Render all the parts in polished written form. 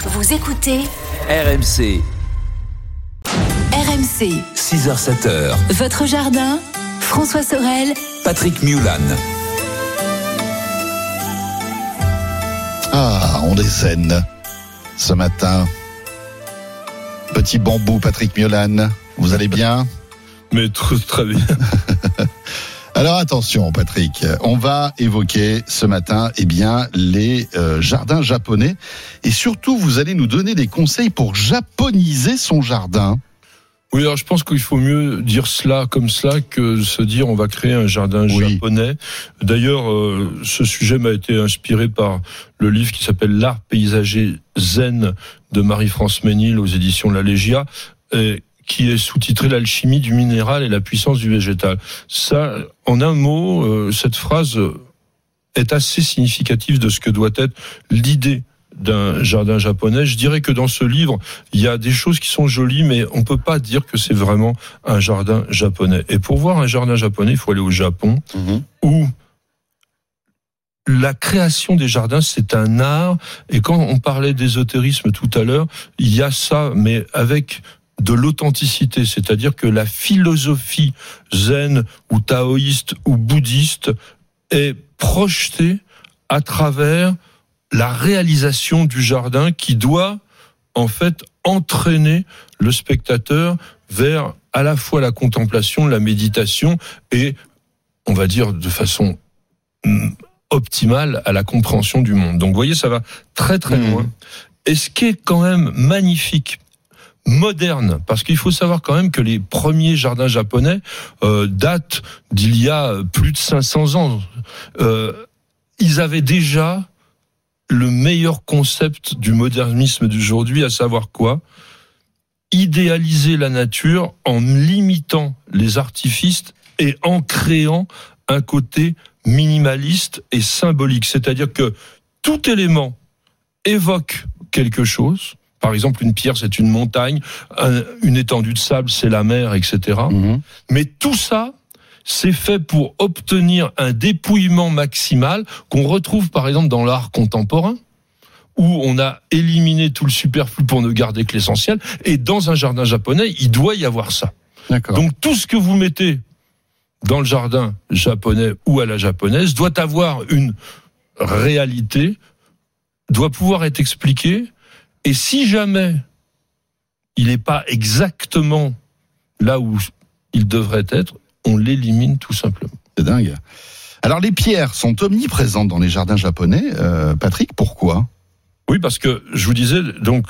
Vous écoutez RMC. RMC. 6h-7h. Votre jardin, François Sorel, Patrick Mulan. Ah, on est zen ce matin. Petit bambou, Patrick Mulan. Vous allez bien ? Mais très bien. Alors attention, Patrick, on va évoquer ce matin, les jardins japonais. Et surtout, vous allez nous donner des conseils pour japoniser son jardin. Oui, alors je pense qu'il faut mieux dire cela comme cela que se dire on va créer un jardin japonais. D'ailleurs, ce sujet m'a été inspiré par le livre qui s'appelle L'art paysager zen de Marie-France Ménil aux éditions La Légia, qui est sous-titré L'alchimie du minéral et la puissance du végétal. Ça, en un mot, cette phrase est assez significative de ce que doit être l'idée d'un jardin japonais. Je dirais que dans ce livre, il y a des choses qui sont jolies, mais on peut pas dire que c'est vraiment un jardin japonais. Et pour voir un jardin japonais, il faut aller au Japon, où la création des jardins, c'est un art. Et quand on parlait d'ésotérisme tout à l'heure, il y a ça, mais avec de l'authenticité, c'est-à-dire que la philosophie zen ou taoïste ou bouddhiste est projetée à travers la réalisation du jardin qui doit en fait entraîner le spectateur vers à la fois la contemplation, la méditation et, on va dire de façon optimale, à la compréhension du monde. Donc vous voyez, ça va très très loin. Et ce qui est quand même magnifique, moderne, parce qu'il faut savoir quand même que les premiers jardins japonais datent d'il y a plus de 500 ans. Ils avaient déjà le meilleur concept du modernisme d'aujourd'hui, à savoir quoi ? Idéaliser la nature en limitant les artifices et en créant un côté minimaliste et symbolique. C'est-à-dire que tout élément évoque quelque chose. Par exemple, une pierre, c'est une montagne, une étendue de sable, c'est la mer, etc. Mais tout ça, c'est fait pour obtenir un dépouillement maximal qu'on retrouve par exemple dans l'art contemporain, où on a éliminé tout le superflu pour ne garder que l'essentiel. Et dans un jardin japonais, il doit y avoir ça. D'accord. Donc tout ce que vous mettez dans le jardin japonais ou à la japonaise doit avoir une réalité, doit pouvoir être expliqué. Et si jamais il n'est pas exactement là où il devrait être, on l'élimine tout simplement. C'est dingue. Alors les pierres sont omniprésentes dans les jardins japonais. Patrick, pourquoi ? Oui, parce que je vous disais, donc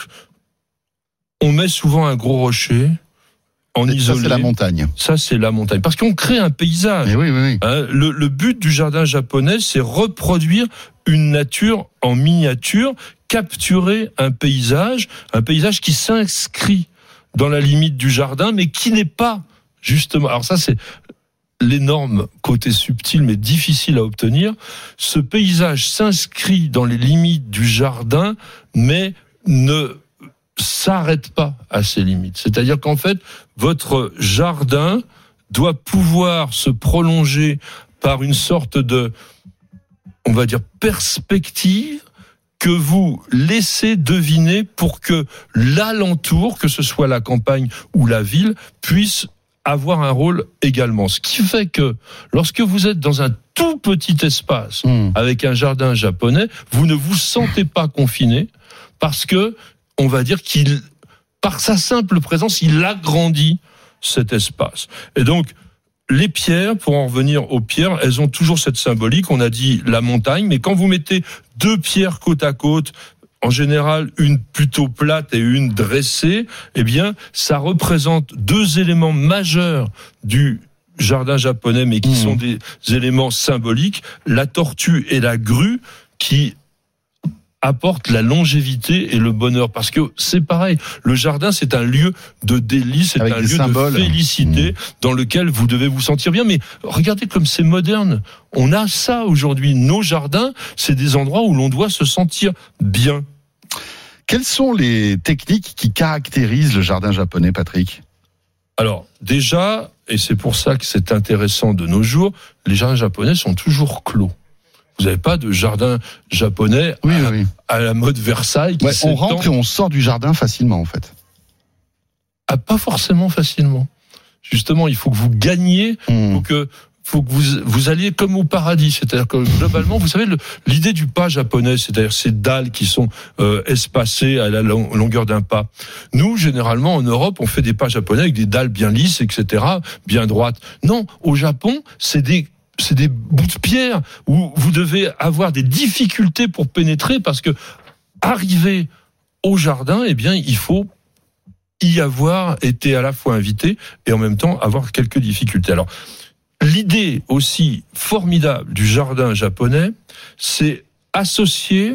on met souvent un gros rocher en isolé. Ça c'est la montagne. Ça c'est la montagne. Parce qu'on crée un paysage. Mais oui. Le but du jardin japonais, c'est reproduire une nature en miniature, capturer un paysage qui s'inscrit dans la limite du jardin, mais qui n'est pas justement. Alors ça, c'est l'énorme côté subtil, mais difficile à obtenir. Ce paysage s'inscrit dans les limites du jardin, mais ne s'arrête pas à ces limites. C'est-à-dire qu'en fait, votre jardin doit pouvoir se prolonger par une sorte de, on va dire, perspective que vous laissez deviner pour que l'alentour, que ce soit la campagne ou la ville, puisse avoir un rôle également. Ce qui fait que lorsque vous êtes dans un tout petit espace avec un jardin japonais, vous ne vous sentez pas confiné parce que, on va dire qu'il, par sa simple présence, il agrandit cet espace. Et donc, les pierres, pour en revenir aux pierres, elles ont toujours cette symbolique. On a dit la montagne, mais quand vous mettez deux pierres côte à côte, en général, une plutôt plate et une dressée, eh bien, ça représente deux éléments majeurs du jardin japonais, mais qui sont des éléments symboliques, la tortue et la grue, qui apportent la longévité et le bonheur. Parce que c'est pareil, le jardin, c'est un lieu de délice, c'est un lieu de félicité dans lequel vous devez vous sentir bien. Mais regardez comme c'est moderne. On a ça aujourd'hui. Nos jardins, c'est des endroits où l'on doit se sentir bien. Quelles sont les techniques qui caractérisent le jardin japonais, Patrick ? Alors, déjà, et c'est pour ça que c'est intéressant de nos jours, les jardins japonais sont toujours clos. Vous n'avez pas de jardin japonais à la mode Versailles. On rentre et on sort du jardin facilement, en fait. Ah, pas forcément facilement. Justement, il faut que vous gagniez, faut que vous alliez comme au paradis. C'est-à-dire que globalement, vous savez, l'idée du pas japonais, c'est-à-dire ces dalles qui sont espacées à la longueur d'un pas. Nous, généralement, en Europe, on fait des pas japonais avec des dalles bien lisses, etc., bien droites. Non, au Japon, c'est des bouts de pierre où vous devez avoir des difficultés pour pénétrer parce que arriver au jardin, eh bien, il faut y avoir été à la fois invité et en même temps avoir quelques difficultés. Alors, l'idée aussi formidable du jardin japonais, c'est associer,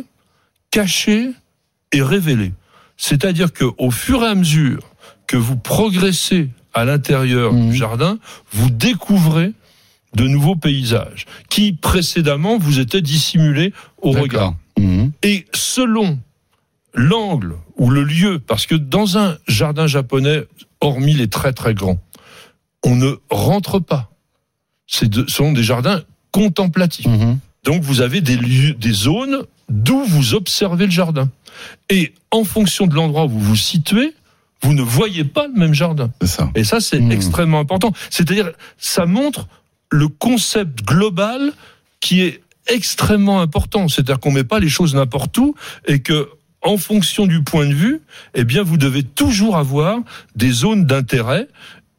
cacher et révéler. C'est-à-dire que au fur et à mesure que vous progressez à l'intérieur du jardin, vous découvrez de nouveaux paysages qui précédemment vous étaient dissimulés au regard. Et selon l'angle ou le lieu, parce que dans un jardin japonais, hormis les très très grands, on ne rentre pas. Ce sont des jardins contemplatifs. Donc vous avez des lieux, des zones d'où vous observez le jardin. Et en fonction de l'endroit où vous vous situez, vous ne voyez pas le même jardin. C'est ça. Et ça, c'est extrêmement important. C'est-à-dire, ça montre le concept global qui est extrêmement important. C'est-à-dire qu'on met pas les choses n'importe où et que, en fonction du point de vue, eh bien, vous devez toujours avoir des zones d'intérêt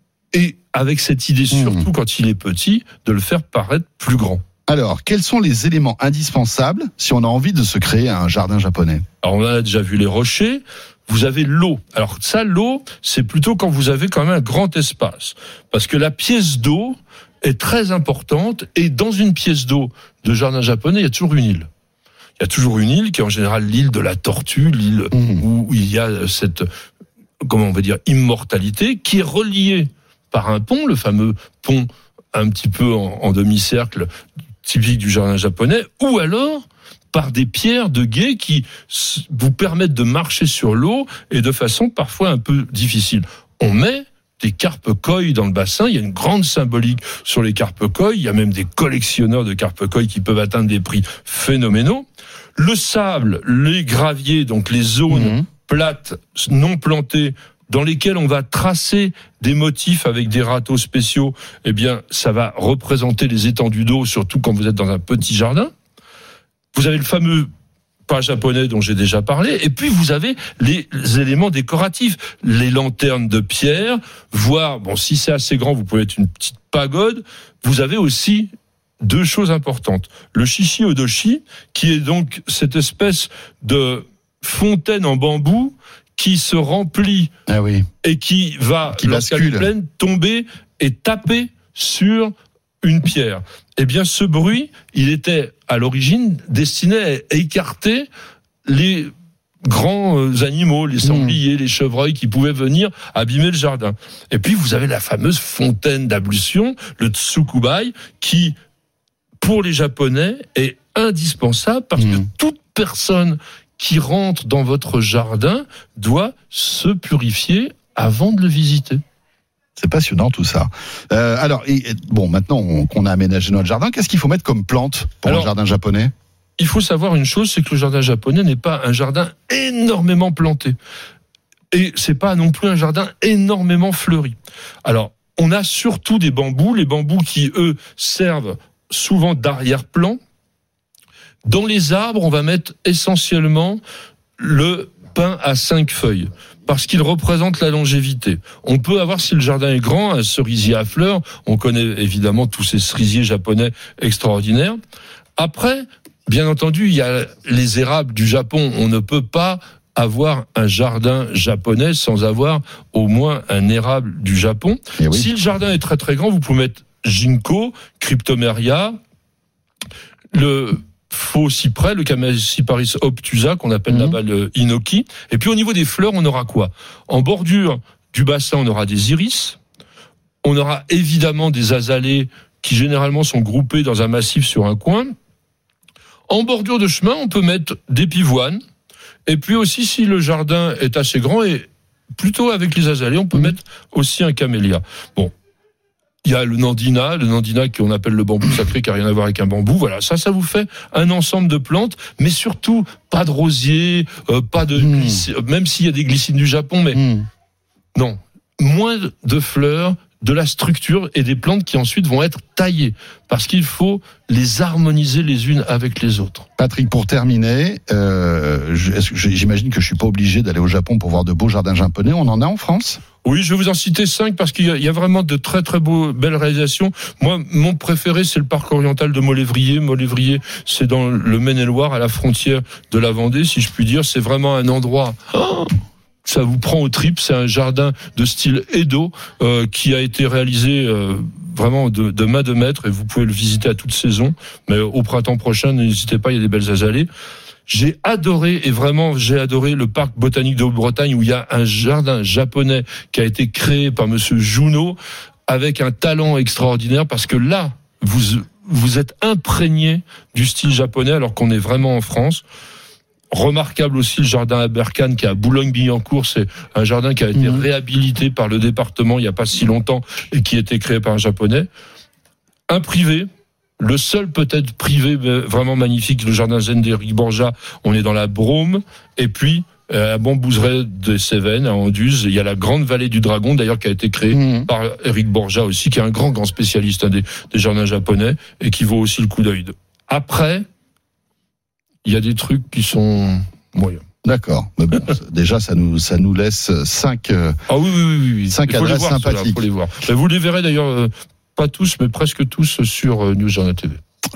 et avec cette idée, surtout quand il est petit, de le faire paraître plus grand. Alors, quels sont les éléments indispensables si on a envie de se créer un jardin japonais ? Alors, on a déjà vu les rochers. Vous avez l'eau. Alors ça, l'eau, c'est plutôt quand vous avez quand même un grand espace. Parce que la pièce d'eau est très importante. Et dans une pièce d'eau de jardin japonais, il y a toujours une île. Il y a toujours une île qui est en général l'île de la tortue, l'île où il y a cette, comment on va dire, immortalité, qui est reliée par un pont, le fameux pont un petit peu en demi-cercle typique du jardin japonais, ou alors par des pierres de gué qui vous permettent de marcher sur l'eau et de façon parfois un peu difficile. On met des carpes koi dans le bassin, il y a une grande symbolique sur les carpes koi, il y a même des collectionneurs de carpes koi qui peuvent atteindre des prix phénoménaux. Le sable, les graviers, donc les zones plates, non plantées, dans lesquelles on va tracer des motifs avec des râteaux spéciaux, eh bien, ça va représenter les étendues d'eau, surtout quand vous êtes dans un petit jardin. Vous avez le fameux pas japonais dont j'ai déjà parlé, et puis vous avez les éléments décoratifs, les lanternes de pierre, voire, bon, si c'est assez grand, vous pouvez être une petite pagode. Vous avez aussi deux choses importantes. Le shishi odoshi, qui est donc cette espèce de fontaine en bambou qui se remplit et qui va, lorsqu'elle est pleine, tomber et taper sur une pierre. Eh bien, ce bruit, il était à l'origine destiné à écarter les grands animaux, les sangliers, les chevreuils qui pouvaient venir abîmer le jardin. Et puis, vous avez la fameuse fontaine d'ablution, le tsukubai, qui, pour les Japonais, est indispensable parce que toute personne qui rentre dans votre jardin doit se purifier avant de le visiter. C'est passionnant tout ça. Alors, bon, maintenant qu'on a aménagé notre jardin, qu'est-ce qu'il faut mettre comme plante pour un jardin japonais ? Il faut savoir une chose, c'est que le jardin japonais n'est pas un jardin énormément planté. Et c'est pas non plus un jardin énormément fleuri. Alors, on a surtout des bambous, les bambous qui, eux, servent souvent d'arrière-plan. Dans les arbres, on va mettre essentiellement le pin à 5 feuilles, parce qu'il représente la longévité. On peut avoir, si le jardin est grand, un cerisier à fleurs. On connaît évidemment tous ces cerisiers japonais extraordinaires. Après, bien entendu, il y a les érables du Japon. On ne peut pas avoir un jardin japonais sans avoir au moins un érable du Japon. Si le jardin est très très grand, vous pouvez mettre ginkgo, cryptomeria, le faux cyprès, le Chamaecyparis obtusa, qu'on appelle là-bas le inoki. Et puis au niveau des fleurs, on aura quoi ? En bordure du bassin, on aura des iris. On aura évidemment des azalées qui généralement sont groupées dans un massif sur un coin. En bordure de chemin, on peut mettre des pivoines. Et puis aussi, si le jardin est assez grand, et plutôt avec les azalées, on peut mettre aussi un camélia. Bon, Il y a le nandina qu'on appelle le bambou sacré qui n'a rien à voir avec un bambou. Voilà, ça vous fait un ensemble de plantes, mais surtout pas de rosier, pas de même s'il y a des glycines du Japon, mais non, moins de fleurs, de la structure et des plantes qui ensuite vont être taillées parce qu'il faut les harmoniser les unes avec les autres. Patrick, pour terminer, j'imagine que je suis pas obligé d'aller au Japon pour voir de beaux jardins japonais. On en a en France ? Oui, je vais vous en citer 5 parce qu'il y a vraiment de très très belles réalisations. Moi, mon préféré, c'est le parc oriental de Molévrier. Molévrier, c'est dans le Maine-et-Loire, à la frontière de la Vendée, si je puis dire. C'est vraiment un endroit... ça vous prend aux tripes. C'est un jardin de style Edo qui a été réalisé vraiment de main de maître et vous pouvez le visiter à toute saison. Mais au printemps prochain, n'hésitez pas, il y a des belles azalées. J'ai adoré le parc botanique de Haute-Bretagne où il y a un jardin japonais qui a été créé par monsieur Junot avec un talent extraordinaire parce que là, vous êtes imprégné du style japonais alors qu'on est vraiment en France. Remarquable aussi le jardin Abercane qui est à Boulogne-Billancourt, c'est un jardin qui a été réhabilité par le département il n'y a pas si longtemps et qui a été créé par un japonais. Un privé, le seul peut-être privé vraiment magnifique, le jardin zen d'Éric Borja, on est dans la Brome, et puis à Bambouzeret des Cévennes, à Anduze, il y a la grande vallée du Dragon d'ailleurs qui a été créée par Éric Borja aussi, qui est un grand spécialiste des jardins japonais et qui vaut aussi le coup d'œil. Après, il y a des trucs qui sont moyens. D'accord. Mais bon, déjà, ça nous laisse 5 oui. 5 adresses sympathiques. Faut les voir. Vous les verrez d'ailleurs, pas tous, mais presque tous sur News Journal TV.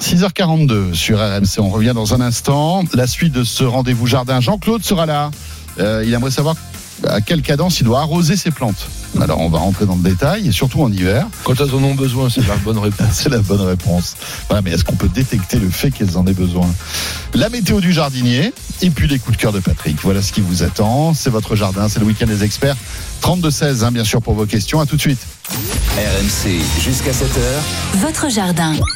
6h42 sur RMC. On revient dans un instant. La suite de ce rendez-vous jardin. Jean-Claude sera là. Il aimerait savoir à quelle cadence il doit arroser ses plantes. Alors, on va rentrer dans le détail, et surtout en hiver. Quand elles en ont besoin, c'est la bonne réponse. C'est la bonne réponse. Voilà, mais est-ce qu'on peut détecter le fait qu'elles en aient besoin ? La météo du jardinier, et puis les coups de cœur de Patrick. Voilà ce qui vous attend. C'est votre jardin, c'est le week-end des experts. 32-16, bien sûr, pour vos questions. À tout de suite. RMC, jusqu'à 7h. Votre jardin.